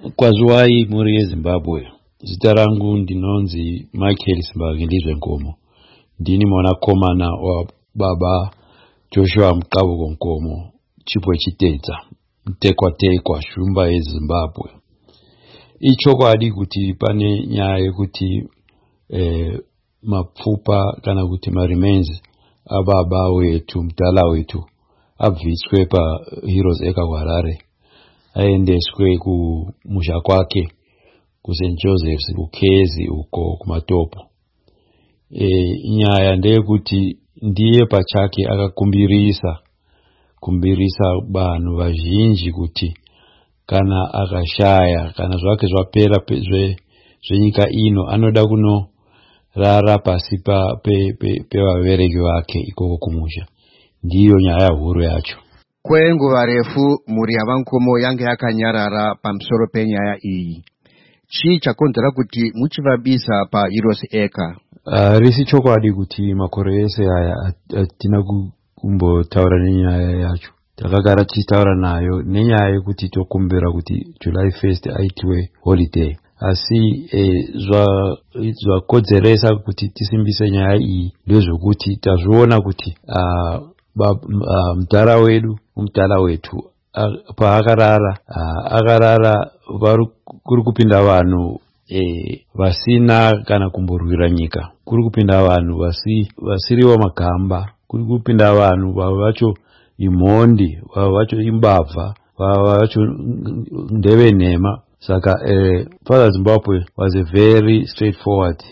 Kwaziwai muri yeZimbabwe. Zita rangu ndinonzi Michael Simbangilizwe Nkomo. Ndini mwanakomana wa baba Joshua Mkabugo Nkomo, Chipwe Chitedza, mtekwa shumba yeZimbabwe. Ichokwadi kuti pane nyaya kuti mapfupa kana kuti marimenzi ababa wetu mdala wetu abviswe pa Heroes Acre kuHarare, aendeswe kumusha kwake ku St. Joseph's kuKezi uko kumatopo. Nyaya ndeyekuti ndiye pachake akakumbirisa vanhu vazhinji kuti kana akashaya kana zvake zvapera zvenyika ino anoda kunorara pasi pevabereki vake ikoko kumusha. Ndiyo nyaya huru yacho. Kwenguva refu mhuri yaVankomo yange yakanyarara pamusoro penyaya iyi. Chii chakonzera kuti muchivabisa pa Heroes Acre? Risi chokwadi kuti makore ese aya atina kumbotaura nenyaya yacho. Takagara tichitaura nayo nenyaya yekuti tokumbira kuti July 1st aitwe holiday. Asi zvakodzeresa kuti tisimbise nyaya iyi ndezvokuti tazviona kuti mudala wetu paakarara akarara kuri kupinda vanhu vasina kana kumborwira nyika, kuri kupinda vanhu vasiriwo magamba, kuri kupinda vanhu vava vacho imhondi, vava vacho imbavha, vava vacho ndeve nhema. Saka Father Zimbabwe was a very straightforward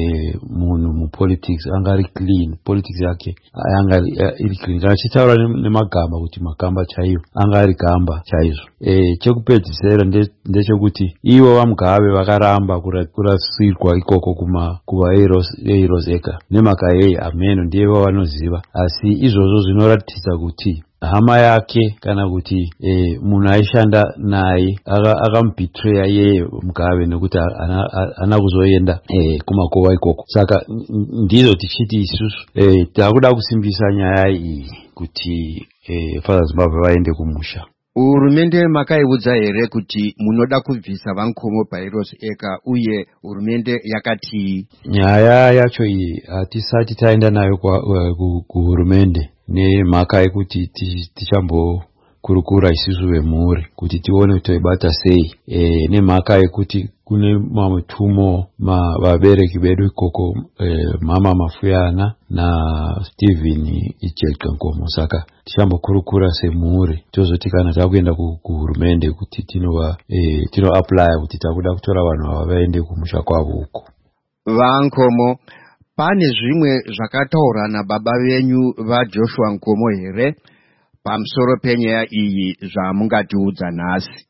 munhu mupolitics, angari clean, politics yake angari iri clean. Kana chitaura nemagamba kuti magamba chaiwo angari gamba chaizvo. Chekupedzisira ndechekuti ivo vaMugabe vakaramba kurasirwa ikoko kuva Heroes Acre nemhaka yei ameno ndiye vanoziva. Asi izvozvo zvinoratidza kuti hama yake kana kuti munhu aishanda naye akamubetreya yeye Mugabe nekuti ana kuzoenda kumakova ikoko. Saka ndizvo tichiti isusu takuda kusimbisa nyaya iyi kuti Father Zimbabwe vaende kumusha. Hurumende makaiudza here kuti munoda kubvisa Vankomo pa Heroes Acre uye hurumende yakati? Nyaya yacho iyi hatisati taenda nayo kuhurumende nemhaka yekuti tichambokurukura isusu vemhuri kuti tione kuti toibata sei, nemhaka yekuti kune mamwe tumo vabereki vedu ikoko, mama Mafuyana na Stephen Icheka Nkomo. Saka tichambokurukura semhuri tozoti kana takuenda kuhurumende kuti tino apply kuti takuda kutora vanhu ava vaende kumusha kwavo uko. Vankomo, pane zvimwe zvakataura nababa venyu vaJoshua Nkomo here pamusoro penyaya iyi zvamungatiudza nhasi?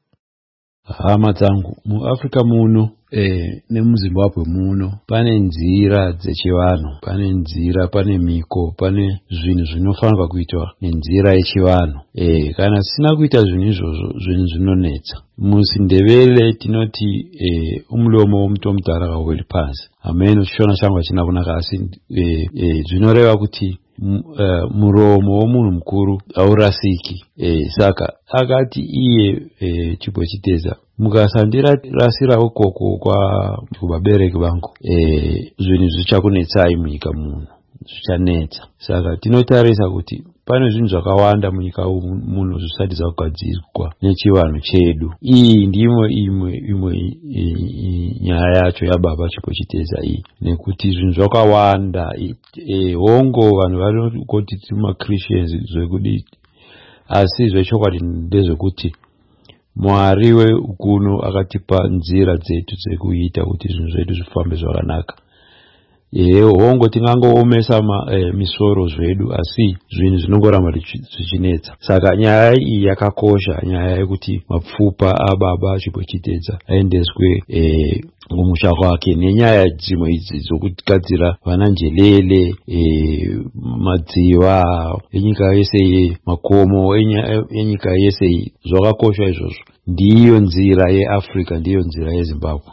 Hama dzangu, muAfrica muno nemuZimbabwe muno pane nzira dzechivanhu, pane miko, pane zvinhu zvinofanirwa kuitwa nenzira yechivanhu. Kana sina kuita zvinhu izvozvo, zvinhu zvinonetsa. MuZindebele tinoti umulomo womuti womudhara hauweli pasi. Ameno chishona changu hachina kunaka, asi zvinoreva kuti muromo womunhu mukuru haurasiki. Saka akati iye Chipwe Chitedza, mukasandirasira ukoko kuvabereki vangu, zvinhu zvichakunetsai munyika muno, zvichanetsa. Saka tinotarisa kuti pane zvinhu zvakawanda munyika muno zvisati zvakugadzirwa nechivanhu chedu. Iyi ndimo imwe nyaya yacho yababa Chipwe Chitedza iyi, nekuti zvinhu zvakawanda. Hongo vanhu varikuti timaChristians zvekudii, asi zvechokwadi ndezvekuti Mwari weukuno akatipa nzira dzetu dzekuita kuti zvinhu zvedu zvifambe zvakanaka. Hongo tingangoomesa misoro zvedu, asi zvinhu zvinongoramba zvichinetsa. Saka nyaya iyi yakakosha, nyaya yekuti mapfupa ababa Chipwe Chitedza aendeswe kumusha kwake, nenyaya dzimwe idzi dzokugadzira vananjelele, madziva enyika yese, makomo enyika yese, zvakakosha izvozvo. Ndiyo nzira yeAfrica, ndiyo nzira yeZimbabwe.